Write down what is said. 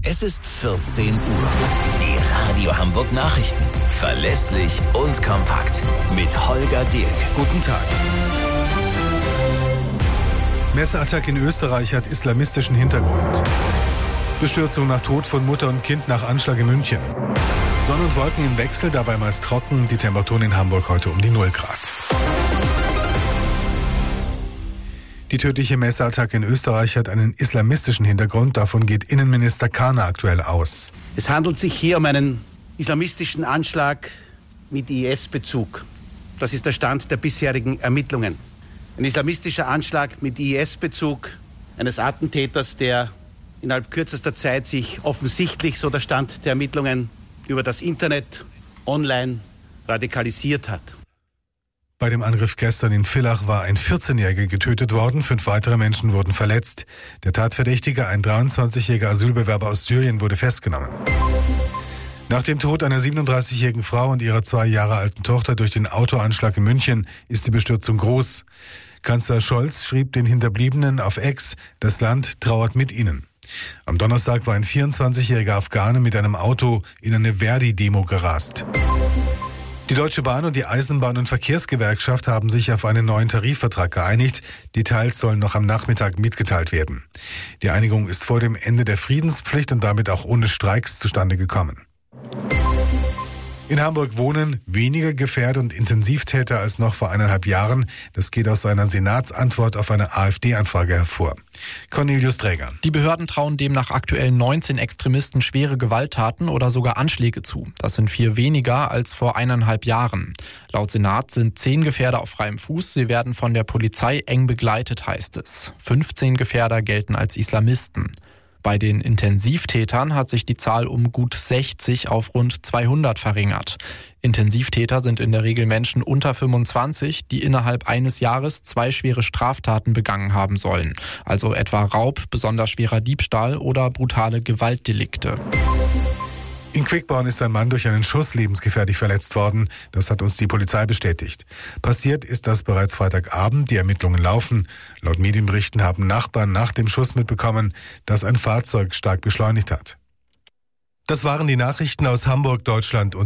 Es ist 14 Uhr. Die Radio Hamburg Nachrichten. Verlässlich und kompakt. Mit Holger Dirk. Guten Tag. Messerattacke in Österreich hat islamistischen Hintergrund. Bestürzung nach Tod von Mutter und Kind nach Anschlag in München. Sonne und Wolken im Wechsel, dabei meist trocken. Die Temperaturen in Hamburg heute um die 0 Grad. Die tödliche Messerattacke in Österreich hat einen islamistischen Hintergrund. Davon geht Innenminister Kahner aktuell aus. Es handelt sich hier um einen islamistischen Anschlag mit IS-Bezug. Das ist der Stand der bisherigen Ermittlungen. Ein islamistischer Anschlag mit IS-Bezug eines Attentäters, der innerhalb kürzester Zeit sich offensichtlich, so der Stand der Ermittlungen, über das Internet online radikalisiert hat. Bei dem Angriff gestern in Villach war ein 14-Jähriger getötet worden, 5 weitere Menschen wurden verletzt. Der Tatverdächtige, ein 23-jähriger Asylbewerber aus Syrien, wurde festgenommen. Nach dem Tod einer 37-jährigen Frau und ihrer 2 Jahre alten Tochter durch den Autoanschlag in München ist die Bestürzung groß. Kanzler Scholz schrieb den Hinterbliebenen auf X, das Land trauert mit ihnen. Am Donnerstag war ein 24-jähriger Afghane mit einem Auto in eine Verdi-Demo gerast. Die Deutsche Bahn und die Eisenbahn- und Verkehrsgewerkschaft haben sich auf einen neuen Tarifvertrag geeinigt. Details sollen noch am Nachmittag mitgeteilt werden. Die Einigung ist vor dem Ende der Friedenspflicht und damit auch ohne Streiks zustande gekommen. In Hamburg wohnen weniger Gefährder und Intensivtäter als noch vor 1,5 Jahren. Das geht aus seiner Senatsantwort auf eine AfD-Anfrage hervor. Cornelius Träger. Die Behörden trauen demnach aktuell 19 Extremisten schwere Gewalttaten oder sogar Anschläge zu. Das sind 4 weniger als vor 1,5 Jahren. Laut Senat sind 10 Gefährder auf freiem Fuß. Sie werden von der Polizei eng begleitet, heißt es. 15 Gefährder gelten als Islamisten. Bei den Intensivtätern hat sich die Zahl um gut 60 auf rund 200 verringert. Intensivtäter sind in der Regel Menschen unter 25, die innerhalb eines Jahres 2 schwere Straftaten begangen haben sollen. Also etwa Raub, besonders schwerer Diebstahl oder brutale Gewaltdelikte. In Quickborn ist ein Mann durch einen Schuss lebensgefährlich verletzt worden. Das hat uns die Polizei bestätigt. Passiert ist das bereits Freitagabend. Die Ermittlungen laufen. Laut Medienberichten haben Nachbarn nach dem Schuss mitbekommen, dass ein Fahrzeug stark beschleunigt hat. Das waren die Nachrichten aus Hamburg, Deutschland und